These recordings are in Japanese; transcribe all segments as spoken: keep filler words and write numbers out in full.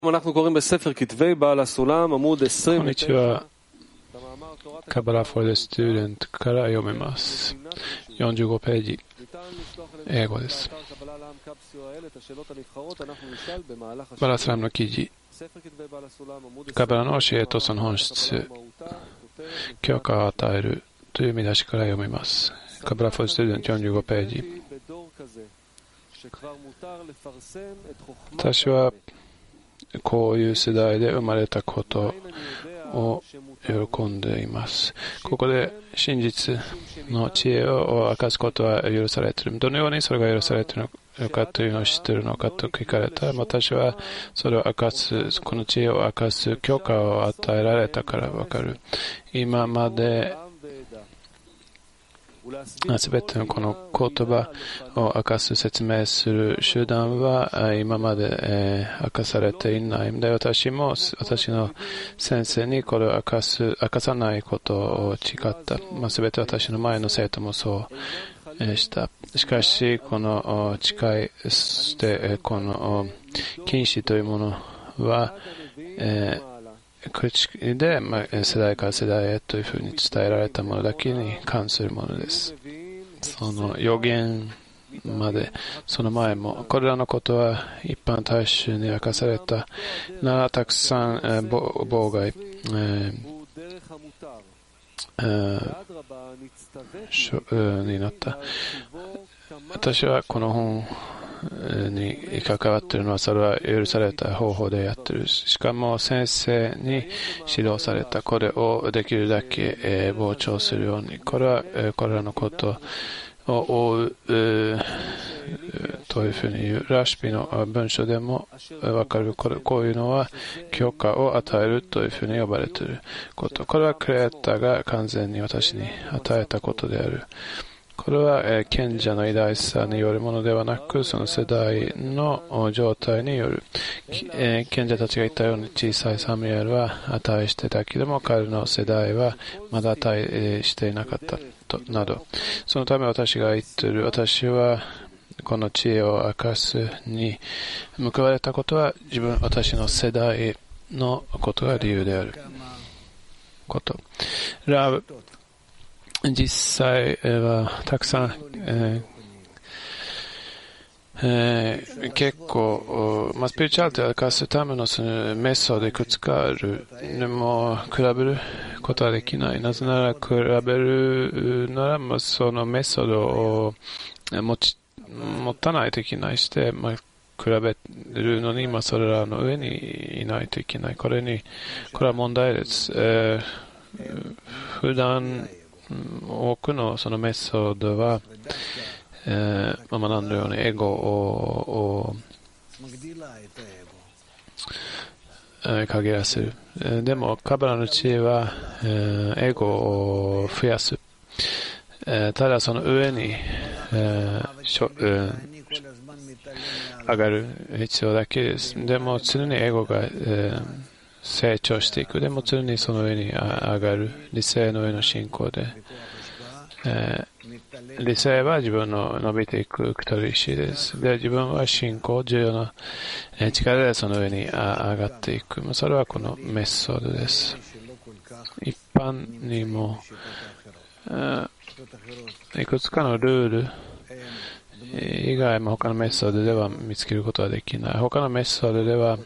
こんにちは。カバラフォールスチューデントから読めます。よんじゅうごページ、英語です。バラスラムの記事、カバラの教えとその本質、許可を与えるという見出しから読めます。カバラフォールスチューデントよんじゅうごページ。私はこういう世代で生まれたことを喜んでいます。ここで真実の知恵を明かすことは許されている。どのようにそれが許されているのかというのを知っているのかと聞かれた。私はそれを明かす、この知恵を明かす許可を与えられたからわかる。今まですべてのこの言葉を明かす、説明する手段は今まで、えー、明かされていないので、私も私の先生にこれを明かす、明かさないことを誓った。まあ、すべて私の前の生徒もそうした。しかし、この誓い、そしてこの禁止というものは、えー口で、まあ、世代から世代へというふうに伝えられたものだけに関するものです。その予言まで、その前も、これらのことは一般大衆に明かされたならたくさん、えー、妨害、えーえー、になった。私はこの本に関わっているのは、それは許された方法でやっている。しかも先生に指導された。これをできるだけ、えー、膨張するように。これは、えー、これらのことを追う、えー、というふうに言う。ラシピの文章でもわかる。これ、こういうのは許可を与えるというふうに呼ばれていること。これはクレーターが完全に私に与えたことである。これは、えー、賢者の偉大さによるものではなく、その世代の状態による、えー、賢者たちが言ったように、小さいサムエルは値してたけれども、彼の世代はまだ値していなかったとなど、そのため私が言っている、私はこの知恵を明かすに報われたことは、自分私の世代のことが理由であること。ラブ実際はたくさん、えーえー、結構、まあ、スピリチュアリティを明かすためのそのメソッドいくつかある。でも比べることはできない。なぜなら比べるなら、まあ、そのメソッドを持ち持たないといけないして、まあ、比べるのに、まあ、それらの上にいないといけない。これにこれは問題です。えー、普段多くのそのメソッドは、えー、まあ、学んだようにエゴを、えー、限らせる。えー、でもカバラの知恵は、えー、エゴを増やす。えー、ただその上に、えーしょえー、上がる必要だけです。でも常にエゴが、えー成長していく。でも常にその上に上がる。理性の上の進行で。えー、理性は自分の伸びていく取り石です。で、自分は進行、重要な力でその上に上がっていく。それはこのメソッドです。一般にも、えー、いくつかのルール以外も他のメソッドでは見つけることはできない。他のメソッドでは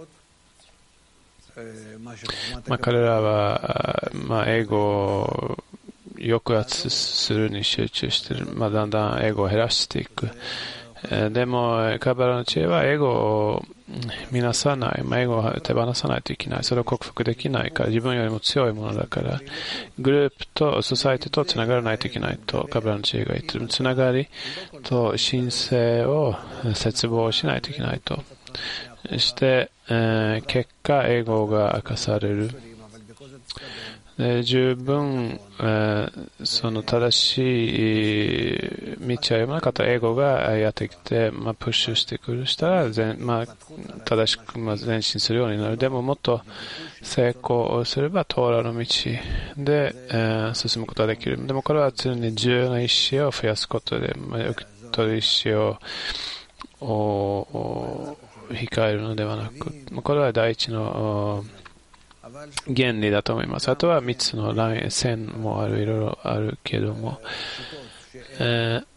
まあ、彼らは、まあ、英語を抑圧するに集中している。まあ、だんだん英語を減らしていく。えー、でも、カバラの知恵は英語を見なさない。まあ、英語を手放さないといけない。それを克服できないから、自分よりも強いものだから、グループとソサイティとつながらないといけないと、カバラの知恵が言っている。つながりと神聖を切望しないといけないと。して、えー、結果、英語が明かされる。で十分、えー、その正しい道を読まなかった英語がやってきて、まあ、プッシュしてくるしたら、まあ、正しく、まあ、前進するようになる。でももっと成功すれば、トーラの道で、えー、進むことができる。でもこれは常に重要な意思を増やすことで、まあ、受け取る意思を、 控えるのではなく、これは第一の原理だと思います。あとはみっつのライン、線もある、いろいろあるけども、えー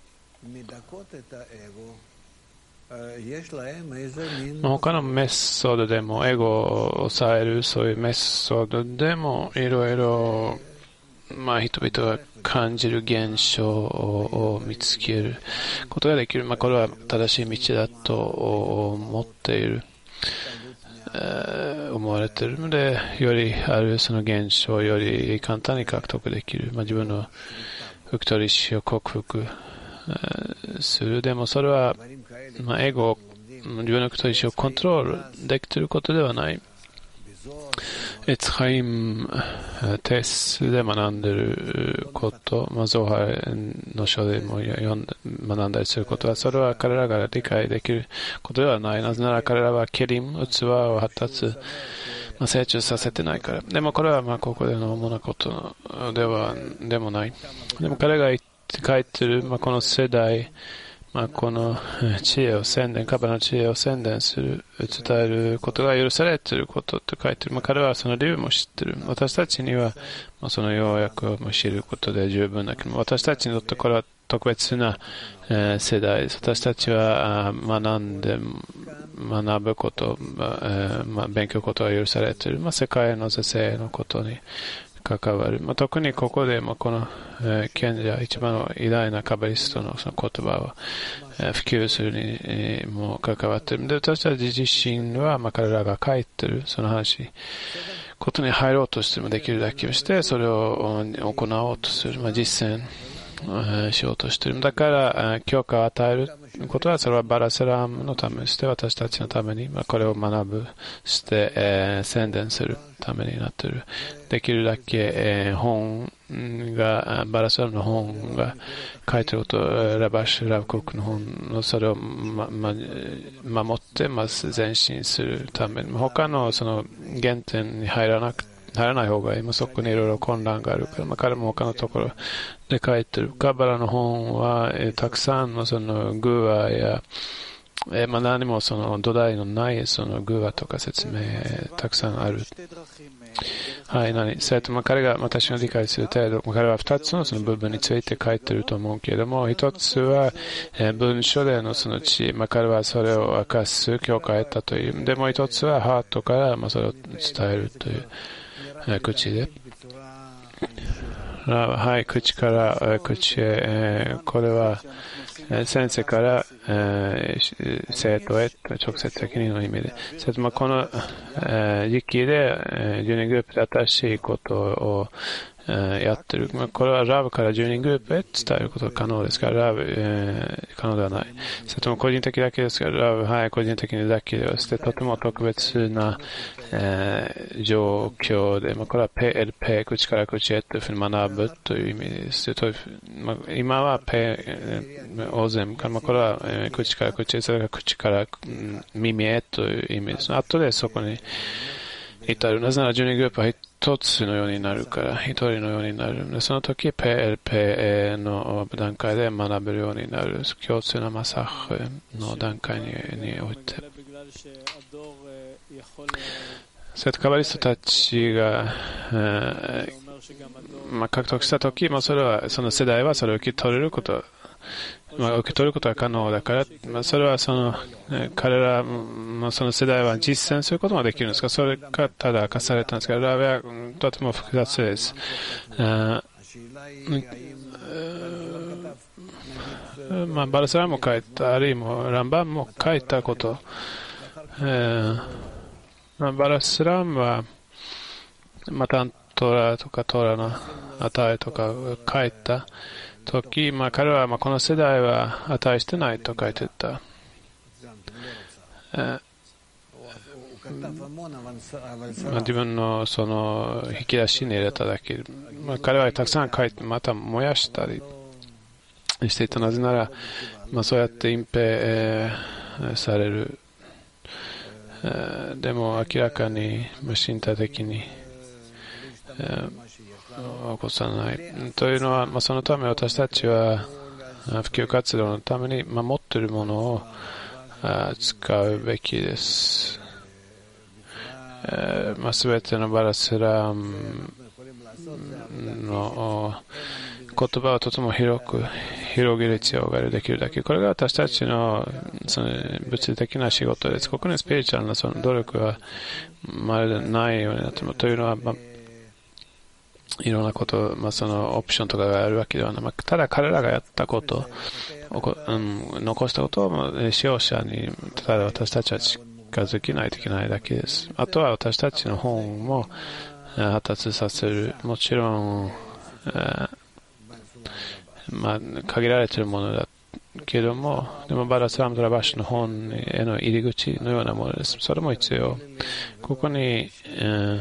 他のメソッドでもエゴを抑えるそういうメソッドでもいろいろまあ人々が感じる現象を見つけることができる。まあこれは正しい道だと思っている、えー、思われているので、よりあるその現象をより簡単に獲得できる。まあ自分の不太り死を克服する。でもそれは、まあ、エゴを、自分の太り死をコントロールできていることではない。エツハイム、テスで学んでいること、まあ、ゾハの書でも読んで学んだりすることは、それは彼らが理解できることではない。なぜなら彼らはケリム、器を発達、まあ、成長させてないから。でもこれはまあここでの主なことでは、でもない。でも彼が言って書いている、まあ、この世代、まあ、この知恵を宣伝、カバの知恵を宣伝する、伝えることが許されていることと書いている。まあ、彼はその理由も知っている。私たちには、まあ、その要約を知ることで十分だけど、私たちにとってこれは特別な、えー、世代です。私たちは学んで、学ぶこと、まあえーまあ、勉強ことが許されている。まあ、世界の是正のことに関わる。まあ、特にここで、まあ、この、えー、賢者、一番の偉大なカバリストのその言葉を、えー、普及するに、えー、も関わっている。で、私たち自身は、まあ、彼らが書いている、その話、ことに入ろうとしてもできるだけをして、それを行おうとする、まあ、実践、えー、しようとしている。だから、えー、教科を与えることは、それはバラセラムのためにして、私たちのために、まあ、これを学ぶ、して、えー、宣伝するためになっている。できるだけ、えー、本が、バラセラムの本が書いていること、ラバッシュ・ラブコックの本の、それを、まま、守って、まず前進するために、他のその原点に入らなくて、入らない方がいい。そこにいろいろ混乱があるから、まあ、彼も他のところで書いてる。カバラの本は、えー、たくさんのそのグアや、えー、まあ何もその土台のないそのグアとか説明、えー、たくさんある。はい、何それと、まあ、彼が私の理解する程度、彼は二つのその部分について書いてると思うけれども、一つは、えー、文書でのその知恵、まあ、彼はそれを明かす教会を得たという。でも一つはハートから、まあ、それを伝えるという。口で、はい、口から口へ、えー、これは、えー、先生から、えー、生徒へ直接的にの意味で、それとまあこの、えー、時期で、えー、じゅうにグループで新しいことを、えー、やってる。まあ、これはラブからじゅうにグループへ伝えることが可能ですから、ラブ、えー、可能ではない。それとも個人的だけですから、ラブ、はい、個人的にだけでして、とても特別な、えー、状況で、まあ、これはペエルペ口から口へというふうに学ぶという意味です。というまあ、今はペオゼムから、まあ、これは、えー、口から口へ、それが口から、うん、耳へという意味です。後でそこに至る。なぜならじゅうにグループは一つのようになるから、一人のようになる。その時、ペエルペの段階で学べるようになる。共通のマサフの段階に、において。そういったカバリストたちが、えーまあ、獲得したとき、まあ、それは、その世代はそれを受け取れること、まあ、受け取ることが可能だから、まあ、それはその、えー、彼ら、まあ、その世代は実践することもできるんですが、それがただ明かされたんですが、ラベはとても複雑です。あまあ、バルサラも書いた、あるいはランバンも書いたこと、えーまあ、バルサラムは、またトラとかトラの値とか書いたとき、まあ、彼はまあこの世代は値してないと書いてた。えまあ、自分のその引き出しに入れただけ、まあ、彼はたくさん書いてまた燃やしたりしていた。なぜなら、まあ、そうやって隠蔽、えー、される、えー、でも明らかに身体的に、えー、起こさないというのは、まあ、そのため私たちは普及活動のために、まあ、持っているものを使うべきです。えーまあ、全てのバラスラムの言葉をとても広く広げる必要がある。できるだけこれが私たちのその物理的な仕事です。ここにスピリチュアルなその努力はまるでないようになってもというのは、まあ、いろんなこと、まあ、そのオプションとかがあるわけではない、まあ、ただ彼らがやったことを、うん、残したことを使用者にただ私たちは近づけないといけないだけです。あとは私たちの本も発達させる。もちろん、えーまあ、限られているものだけども、でもバラスラムドラバッシュの本への入り口のようなものです。それも必要。ここに、えー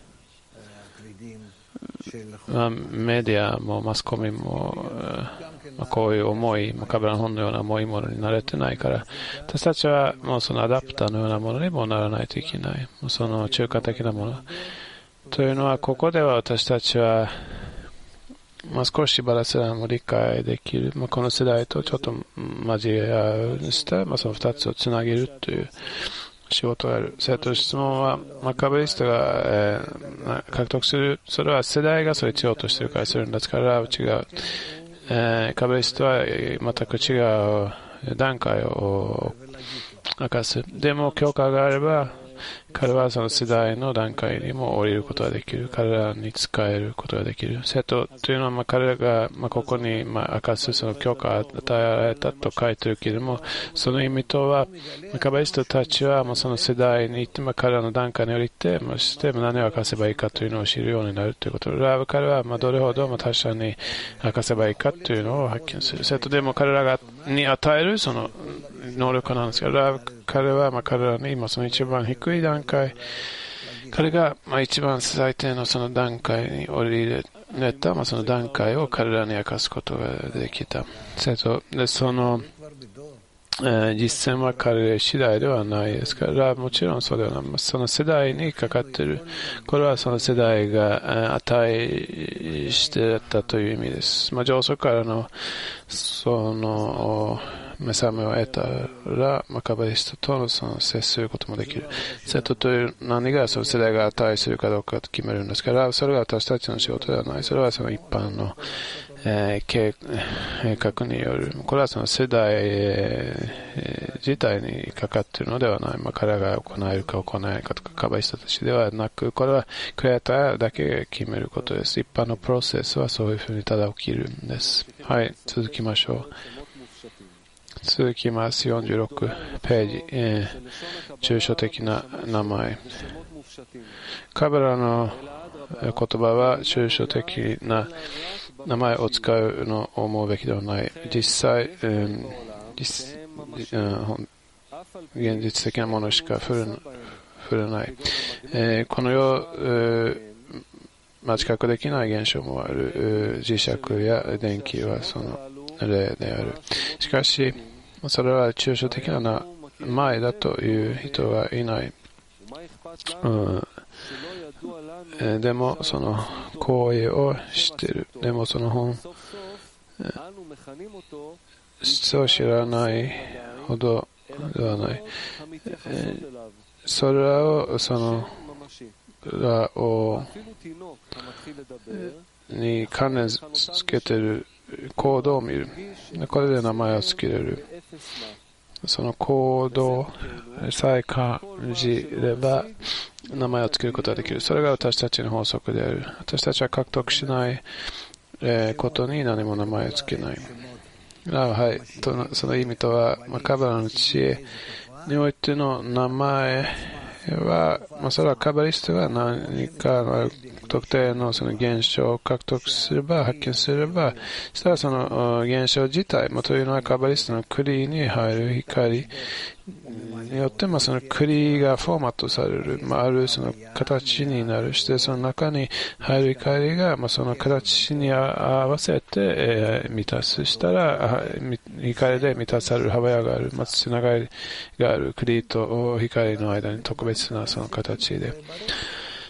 まあ、メディアもマスコミも、まあ、こういう重い、まあ、カブラの本のような重いものに慣れてないから、私たちはもうそのアダプターのようなものにもならないといけない。もうその中華的なもの。というのは、ここでは私たちは、まあ、少しバラスラムを理解できる、まあ、この世代とちょっと交え合うして、まあ、その二つをつなげるという仕事がある。生徒質問は、まあ、カブリストが、えー、獲得する、それは世代がそれしようとしているからするんですから、違う。えー、カブリストは全く違う段階を明かす。でも、教科があれば、彼はその世代の段階にも降りることができる。彼らに使えることができる。生徒というのは、まあ、彼らが、まあ、ここに、まあ、明かすその教科を与えられたと書いてるけれども、その意味とは、カバリストたちは、まあ、その世代に行って、まあ、彼らの段階に降りて、まあ、して何を明かせばいいかというのを知るようになるということで、ラブ彼は、まあ、どれほど、まあ、他者に明かせばいいかというのを発見する。生徒でも彼らがに与えるその能力なんですけど、ラブ彼は、まあ、彼らに今その一番低い段階、彼が、まあ、一番最低のその段階に降りれた、まあ、その段階を彼らに明かすことができた。で、その、えー、実践は彼次第ではないですから、もちろんそうではない。その世代にかかっている。これはその世代が値してたという意味です。まあ、上層からの、その、目覚めを得たら、まあ、カバリストとのその接することもできる。生徒という何がその世代が値するかどうかと決めるんですから、それが私たちの仕事ではない。それはその一般の、えー、計画による。これはその世代、えー、自体にかかっているのではない。まあ、彼が行えるか行えないかとか、カバリストたちではなく、これはクリエイターだけが決めることです。一般のプロセスはそういうふうにただ起きるんです。はい、続きましょう。続きます。よんじゅうろくページ、えー、抽象的な名前。カバラの言葉は抽象的な名前を使うのを思うべきではない。実際、うん、実うん、現実的なものしか触れ、触れない。えー、この世、えーまあ、知覚できない現象もある。磁石や電気はその例である。しかし、それは抽象的な名前だという人はいない。うん、えでも、その行為を知っている。でも、その本質を知らないほどではない。えそれらを、そのらを、に関連つけている行動を見る。これで名前をつけれる。その行動さえ感じれば名前をつけることができる。それが私たちの法則である。私たちは獲得しないことに何も名前をつけない。はい。その意味とは、まあ、カバラの知恵においての名前は、まあ、それはカバリストが何かの特定のその現象を獲得すれば、発見すれば、そしたらその現象自体、まあ、というのはカバリストの栗に入る光によって、まあ、その栗がフォーマットされる、まあ、あるその形になるして、その中に入る光が、まあ、その形に合わせて、えー、満たすしたら、光で満たされる幅がある、まあ、つながりがある栗と光の間に特別なその形で。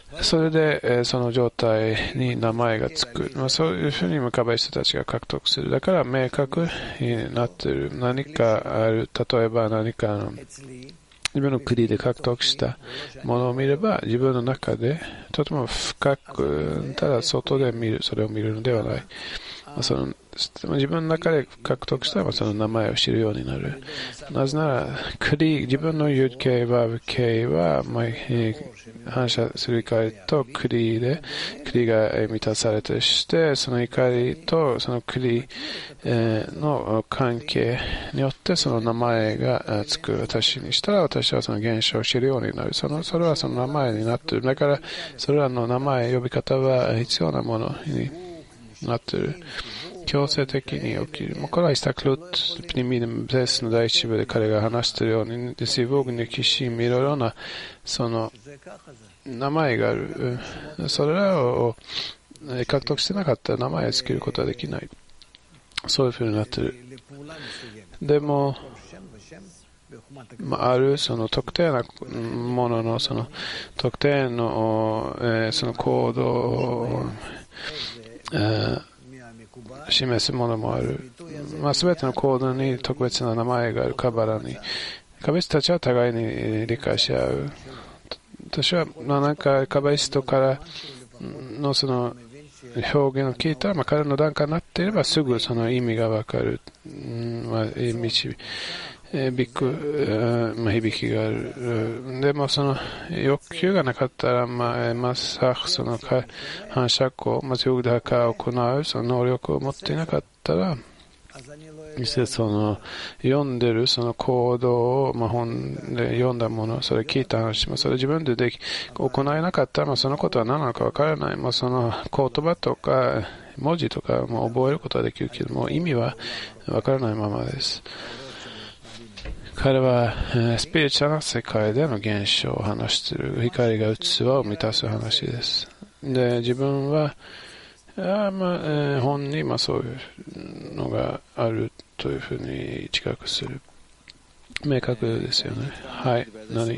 それでその状態に名前がつく、まあ、そういうふうにムカバイ人たちが獲得する。だから明確になっている。何かある、例えば何かの自分の国で獲得したものを見れば、自分の中でとても深く、ただ外で見る、それを見るのではない。その自分の中で獲得したらその名前を知るようになる。なぜなら、国、自分のユーケー、バーブケーは、まあえー、反射する怒りと国で、国が満たされてして、その怒りとその国、えー、の関係によってその名前がつく私にしたら、私はその現象を知るようになる。その、それはその名前になっている。だから、それらの名前、呼び方は必要なものになっている。強制的に起きる。これはイスタクルト・プニミデム・ゼスの第一部で彼が話しているように、デシボーグにキシミいろいろなその名前がある。それらを獲得してなかったら名前をつけることはできない。そういうふうになっている。でも、まあ、あるその特定なもののその特定の、えー、その行動を、えー示すものもある。まあ、すべての行動に特別な名前があるカバラに。カバイスたちは互いに理解し合う。私は、まあ、なんかカバイストからのその表現を聞いたら、まあ、彼の段階になっていればすぐその意味がわかる。うんまあ、導ビッグ、まあ、響きがある。でもその欲求がなかったら、まあ、まさその反射光、まずヨグダカを行うその能力を持っていなかったら、実際その読んでるその行動を、まあ、本で読んだもの、それ聞いた話も、それ自分ででき行えなかったら、まあ、そのことは何なのかわからない。まあ、その言葉とか文字とかも覚えることはできるけども、意味はわからないままです。彼は、えー、スピリチュアルな世界での現象を話している。光が器を満たす話です。で、自分は、あまあえー、本に、まあ、そういうのがあるというふうに近くする。明確ですよね。はい。何？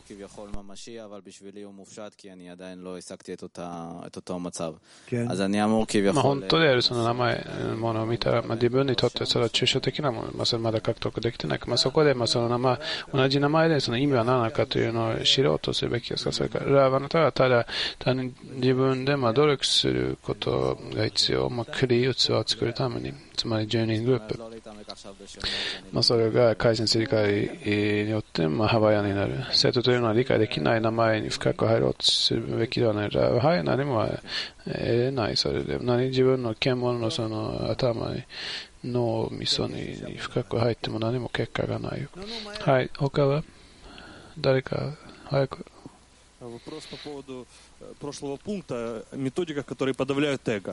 まあ本当であるその名前のものを見たら、まあ、自分にとってそれは抽象的なもの、まあ、それまだ獲得できてないか、まあ、そこでまあその名前、同じ名前でその意味は何なのかというのを知ろうとするべきですか。それからあなたはただ単に自分でまあ努力することが必要、まあ、クリー器を作るために、つまりじゅうにんグループ、まあ、それが改善する理解によってまあ幅屋になる。生徒というのは理解できない名前に深く入ろうとするべきではない。はい、何も得れない。それで何自分の獣のその頭に脳みそに深く入っても何も結果がない。はい、他は誰か早く。 Вопрос по поводу прошлого пункта, методика, которые подавляют эго.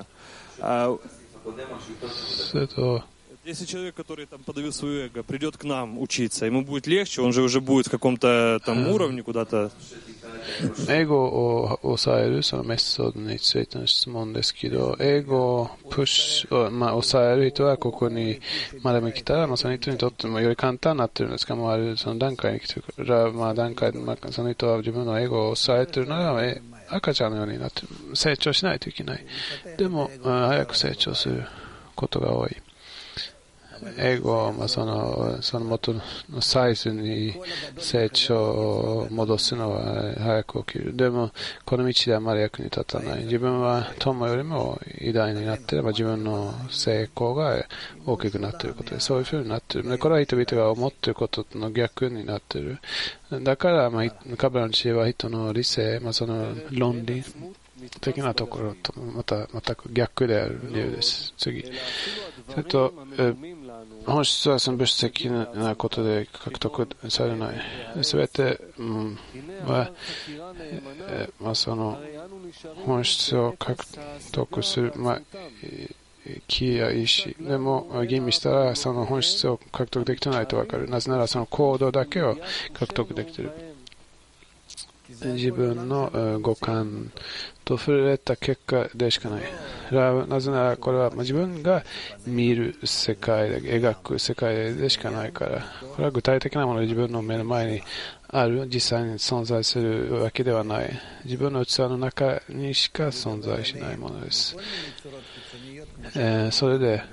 Если человек, который там подавил свое эго, придет к нам учиться, ему будет легче, он же уже будет в каком-то там уровне куда-то. 英語を抑えるそのメソッドについての質問ですけど、英語をプッシュ、まあ、抑える人はここにまでも来たら、まあ、その人にとってもより簡単になっているんですが、もうあるその段階に来てるから、まあ、段階で、まあ、その人は自分の英語を抑えているなら、赤ちゃんのようになって成長しないといけない。でも、早く成長することが多い。英語を、まあ、その、その元のサイズに成長を戻すのは早く起きる。でも、この道であまり役に立たない。自分は友よりも偉大になっていれば自分の成功が大きくなっていることで、そういうふうになっている。で、これは人々が思っていることの逆になっている。だから、まあ、カバラの知恵は人の理性、まあ、その論理的なところとまた全く逆である理由です。次。それと、え本質はその物質的なことで獲得されない。すべて、うん、は、えまあ、その本質を獲得する、まあ、気や意志でも吟味したらその本質を獲得できてないと分かる。なぜならその行動だけを獲得できている。自分の五感と触れた結果でしかない。なぜならこれは自分が見る世界で描く世界でしかないから、これは具体的なもので自分の目の前にある、実際に存在するわけではない。自分の器の中にしか存在しないものです。えー、それで、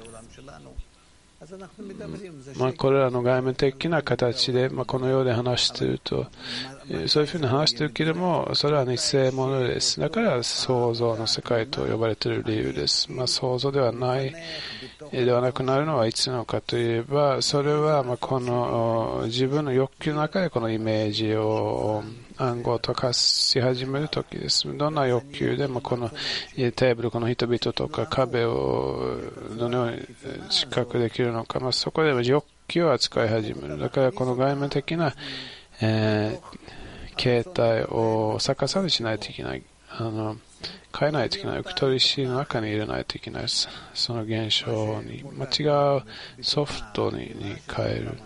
まあ、これらの外面的な形で、まあ、この世で話していると、そういうふうに話しているけれども、それは偽物です。だから創造の世界と呼ばれている理由です。まあ、創造ではないではなくなるのはいつなのかといえば、それはまあこの自分の欲求の中でこのイメージを暗号と化し始めるときです。どんな欲求でもこのテーブル、この人々とか壁をどのように近くできるのか、まあ、そこで欲求を扱い始める。だからこの外面的な、えー、形態を逆さにしないといけない。あの変えないといけない。受け取り師の中に入れないといけないです。その現象に、まあ、違うソフトに、に変える。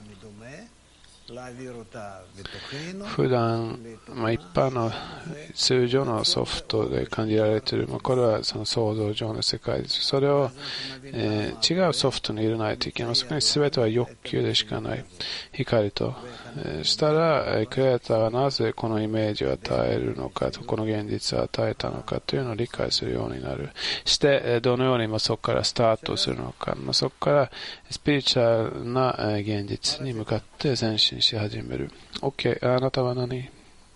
普段、まあ、一般の通常のソフトで感じられている、まあ、これはその想像上の世界です。それを、えー、違うソフトに入れないといけない。そこに全ては欲求でしかない。光と。えー、したら、クリエイターはなぜこのイメージを与えるのかと、この現実を与えたのかというのを理解するようになる。して、どのようにまあそこからスタートするのか。まあ、そこからスピリチュアルな現実に向かって前進し始める。OK、あなたは何？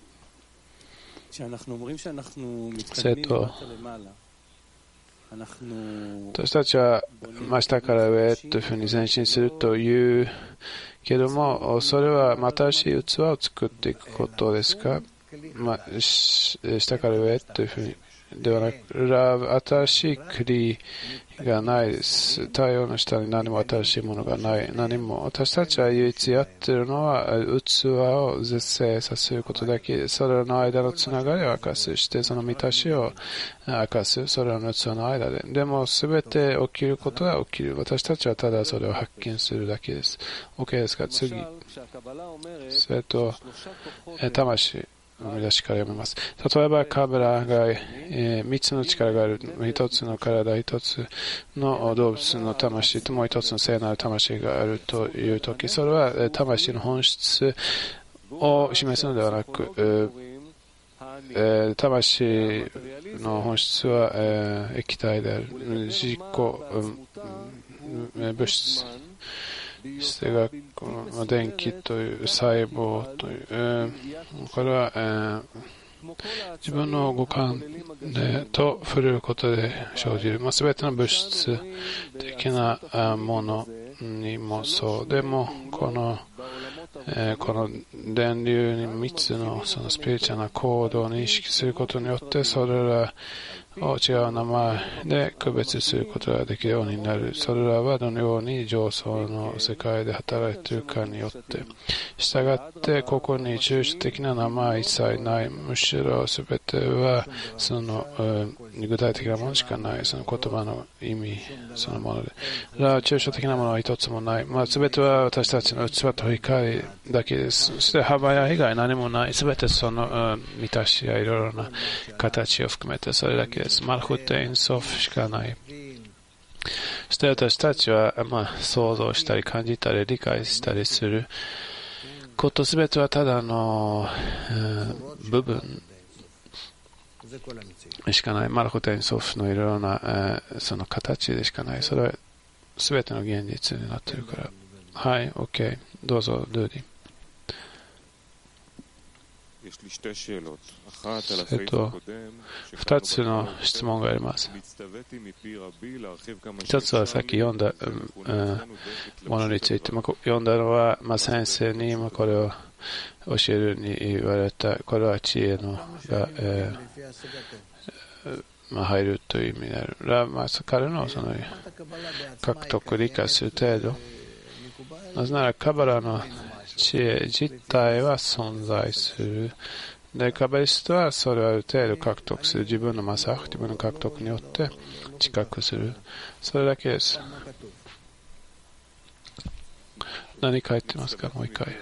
生徒。私たちは真下から上というふうに前進するというけども、それは新しい器を作っていくことですか？まあ、下から上というふうにではなく、新しい国がないです。太陽の下に何も新しいものがない。何も。私たちは唯一やっているのは、器を絶世させることだけです。それらの間のつながりを明かすして、その満たしを明かす。それらの器の間で。でも、すべて起きることが起きる。私たちはただそれを発見するだけです。OK ですか？次。それと、魂。見出しから読みます。例えば、カバラが、えー、三つの力がある。一つの体、一つの動物の魂ともう一つの聖なる魂があるというとき、それは魂の本質を示すのではなく、えー、魂の本質は、えー、液体である。自己、うん、物質。質が電気という細胞という、えー、これは、えー、自分の五感でと触れることで生じる、まあ、全ての物質的なものにもそうでもこの、えー、この電流にみっつのそのスピリチュアルな行動を認識することによってそれらを違う名前で区別することができるようになる。それらはどのように上層の世界で働いているかによって。したがってここに抽象的な名前は一切ない。むしろすべてはその、うん、具体的なものしかない。その言葉の意味そのもので。抽象的なものは一つもない。まあ、すべては私たちの器と光だけです。そして幅や以外何もない。すべてその、うん、満たしやいろいろな形を含めてそれだけです。マルフテインソフしかない。そして私たちは、まあ、想像したり感じたり理解したりすることすべてはただの、うん、部分しかない。マルフテインソフのいろいろな、えー、その形でしかない。それはすべての現実になっているから。はい、OK。どうぞ、ルーディ。えっと、二つの質問があります。一つはさっき読んだ、うん、ものについて、まあ、読んだのは、まあ、先生に、まあ、これを教えるに言われた、これは知恵のが、えーまあ、入るという意味である。らまあ、彼のその獲得理解する程度。なぜならカバラの知恵自体は存在する。で、カバリストはそれをある程度獲得する。自分のマサフ、自分の獲得によって知覚する。それだけです。何書いてますか？もう一回。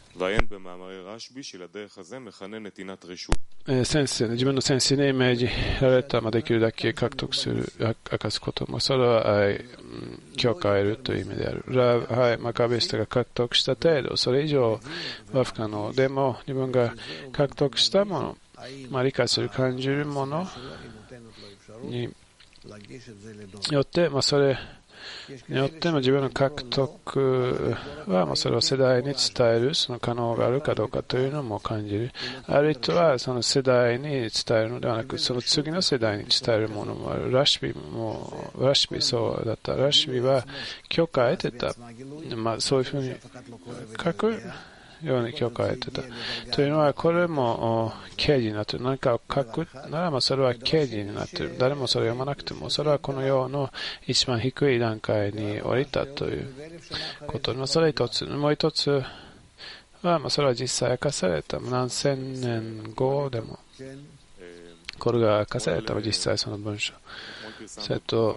先生、自分の先生に命じられた、まあ、できるだけ獲得する、明かすことも、それは、はい、許可を得るという意味である。ラブ、はい、マカベストが獲得した程度、それ以上は不可能。でも、自分が獲得したもの、まあ、理解する、感じるものによって、まあ、それによっても自分の獲得は、まあ、それを世代に伝える、その可能があるかどうかというのも感じる。あるいは、その世代に伝えるのではなく、その次の世代に伝えるものもある。ラシビも、ラシビそうだった。ラシビは許可を得てた。まあ、そういうふうに書くように許可を得てた。というのは、これも刑事になっている。何かを書くならば、それは刑事になっている。誰もそれを読まなくても、それはこの世の一番低い段階に降りたということ。まあ、それ一つ。もう一つは、まあ、それは実際明かされた。何千年後でも、これが明かされた。実際その文章。それと、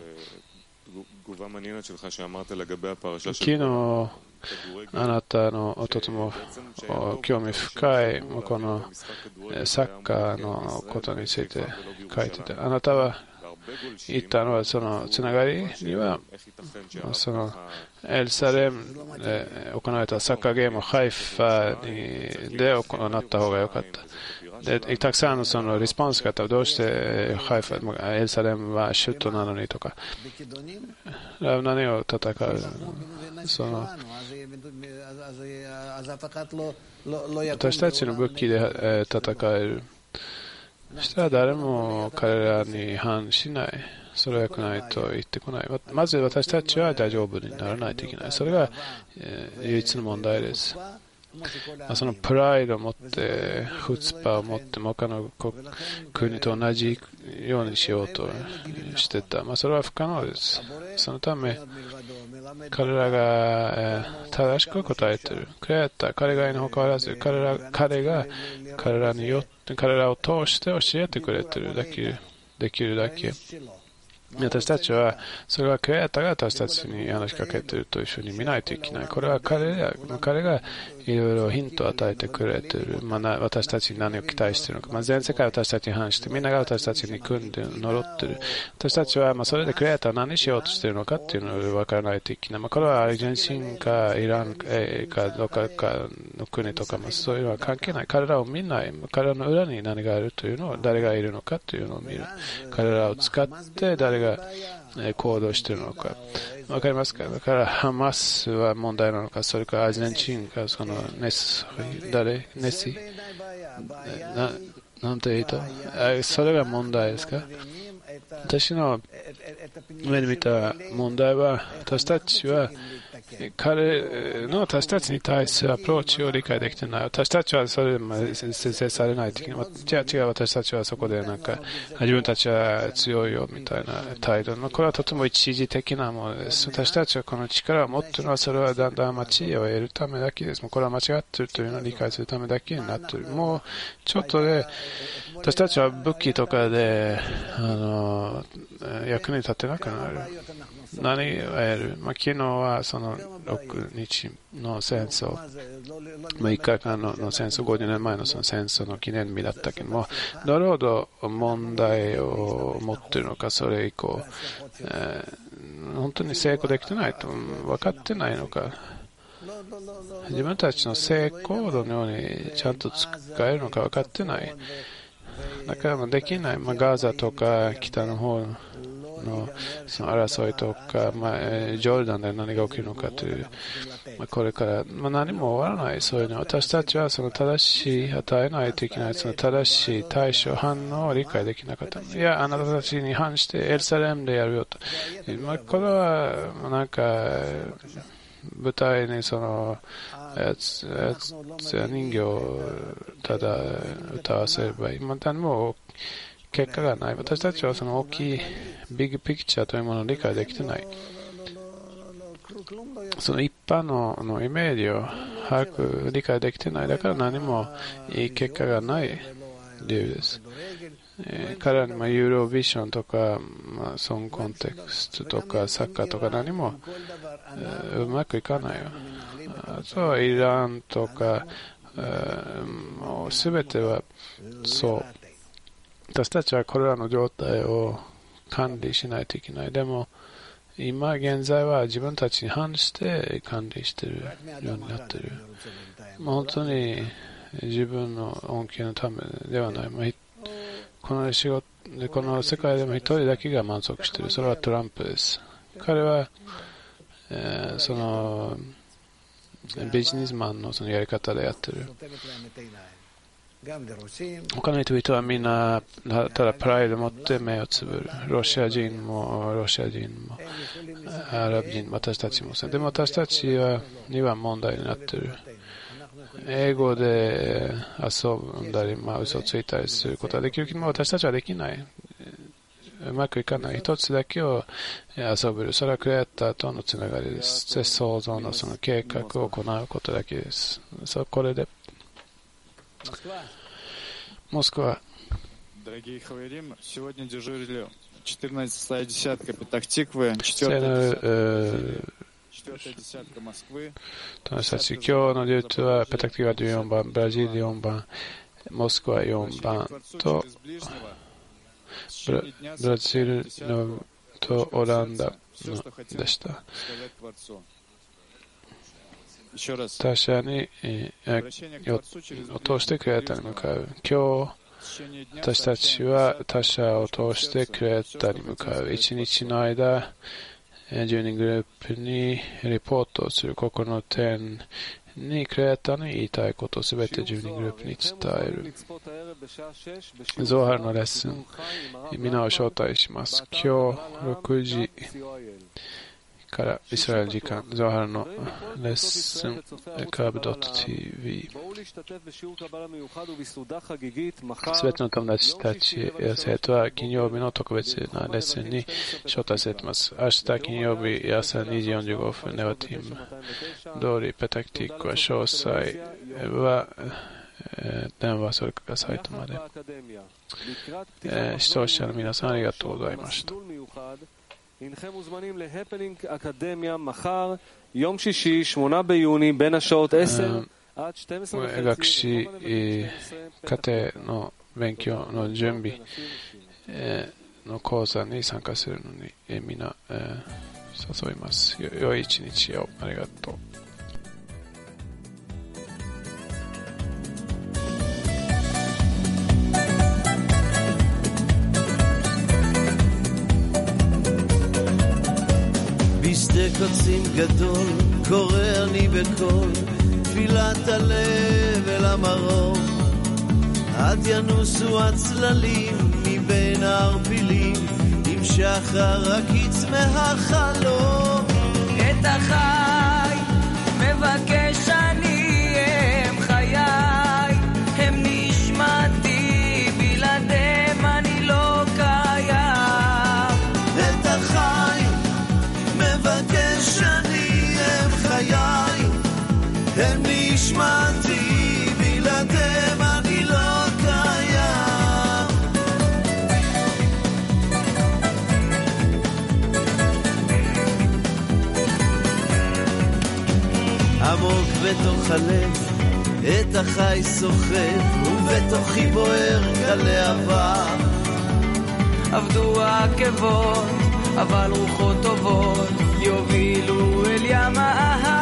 昨日、あなたのとても興味深いこのサッカーのことについて書いてて、あなたは言ったのはそのつながりにはそのエルサレムで行われたサッカーゲームをハイファで行った方が良かった。でたくさんのそのリスポンスがあったらどうしてハイファエルサレムは首都なのにとか何を戦うその私たちの武器で戦えるそしたら誰も彼らに反しないそれは良くないと言ってこないまず私たちは大丈夫にならないといけないそれが、えー、唯一の問題ですまあ、そのプライドを持ってフツパを持って他の国と同じようにしようとしてた、まあ、それは不可能ですそのため彼らが、えー、正しく答えているクレアター彼がいるのほかわらず彼ら彼が彼らによって彼らを通して教えてくれているだけできるだけ私たちはそれはクレアターが私たちに話しかけているというふうに見ないといけないこれは彼ら彼がいろいろヒントを与えてくれている、まあ、私たちに何を期待しているのか、まあ、全世界私たちに反してみんなが私たちに組んで呪っている私たちはまあそれでクレアターは何しようとしているのかっていうのを分からないといけない、まあ、これはアルゼンチンかイランかどこかの国とかもそういうのは関係ない彼らを見ない彼らの裏に何があるというのを誰がいるのかというのを見る彼らを使って誰が行動しているのかわかりますかだからハマスは問題なのかそれからアルゼンチンかそのネス誰ネシななんと言うとそれが問題ですか私の目に見た問題は私たちは彼の私たちに対するアプローチを理解できていない私たちはそれで先制されないといけないじゃあ違う私たちはそこでなんか自分たちは強いよみたいな態度これはとても一時的なものです私たちはこの力を持っているのはそれはだんだん地位を得るためだけですこれは間違っているというのを理解するためだけになっているもうちょっとで私たちは武器とかであの役に立てなくなる何をやる、まあ、昨日はそのろくにちの戦争、まあ、いっかいかん の, の戦争ごじゅうねんまえのその戦争の記念日だったけどもどれほど問題を持っているのかそれ以降、えー、本当に成功できてないと分かってないのか自分たちの成功度のようにちゃんと使えるのか分かってないだからできない、まあ、ガザとか北の方のその争いとか、まあ、ジョルダンで何が起きるのかという、まあ、これから、まあ、何も終わらないそういうの私たちはその正しい与えないといけないその正しい対処反応を理解できなかったいやあなたたちに反してエルサレムでやるよと、まあ、これはなんか舞台にそのやつやつ人形をただ歌わせればいい、まあ、何も結果がない私たちはその大きいビッグピクチャーというものを理解できてないその一般 の, のイメージを早く理解できてないだから何もいい結果がない理由です、えー、彼らにもユーロビジョンとか、まあ、ソングコンテクストとかサッカーとか何も、えー、うまくいかないよあとはイランとか、もうすべてはそう。私たちはこれらの状態を管理しないといけない。でも、今現在は自分たちに反して管理しているようになっている。本当に自分の恩恵のためではない。この仕事でこの世界でも一人だけが満足している。それはトランプです。彼は、えー、そのビジネスマンのそのやり方でやっている。他の人々はみんなただプライドを持って目をつぶる。ロシア人もロシア人もアラブ人も私たちも。でも私たちはには問題になっている。英語で遊んだり、まあ、嘘をついたりすることはできるけども私たちはできない。うまくいかない。一つだけを遊ぶ。それはクリエイターとのつながりです。創造のその計画を行うことだけです。そうこれでモスクワ。 Дорогие хаверим, сегодня дежурили четырнадцатая десятка Петахтиквы, четвертая десятка Москвы. 今日のデュートはペタクティガでよんばん、ブラジルよんばん、モスクワよんばんとブ ラ, ブラジルのとオランダのでした。他者に、えー、を通してクリエイターに向かう。今日私たちは他者を通してクリエイターに向かう。一日の間じゅうにんグループにリポートをする。ここの点にクリエイターに言いたいことをすべてじゅうにんグループに伝える。ゾーハルのレッスン皆を招待します。今日ろくじからイスラエル時間ゾーハルのレッスンカーブ ドット ティーブイ すべての友達たち生徒は金曜日の特別なレッスンに招待されています。明日金曜日朝にじよんじゅうごふんネオティーム通りペタクティックは詳細は電話それからサイトまで、えー、視聴者の皆さんありがとうございました。 הנכם מוזמנים להפנינג אקדמיה מחר, יום שישי, שמונה ביוני, בין השעות עשר עד שתים עשרה וחצי. 学士課程の勉強の準備の講座に参加するのにみんな誘います。良い一日を。ありがとう。 בשדה קוצים גדול קורא אני בקול תפילת הלב אל המרום עד ינוסו הצללים מבין הערפילים עם שחר הקיץ מהחלום את החי מבקש אני הם חיי הם נשמתי בלעדיהם אני לא קיים את החי מבקש אני הם חיי הם נשמתי בלעדיהם אני לא קיים עמוק בתוך הלב את החי סוחף ובתוכי בוער כלהבה עבדו העקבות אבל רוחות טובות יובילו אל ים האהבה